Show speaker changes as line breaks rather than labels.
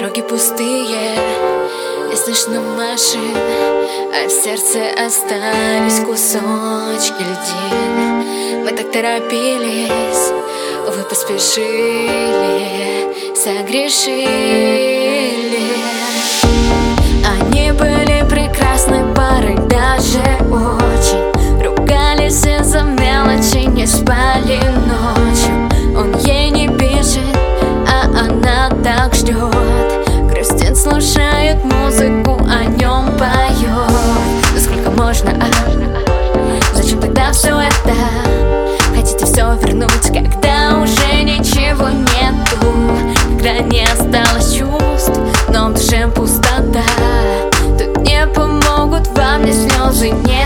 Дороги пустые, не слышно машин, а в сердце остались кусочки льдин. Мы так торопились, вы поспешили, согрешили. Они были прекрасной парой, даже очень. Ругались из-за мелочи, не спали ночью. Он ей не пишет, а она так ждет. Грустит, слушает музыку, о нем поет. Да сколько можно, зачем тогда все это? Хотите все вернуть, когда уже ничего нету, когда не осталось чувств, но в душе пустота. Тут не помогут вам ни слезы, ни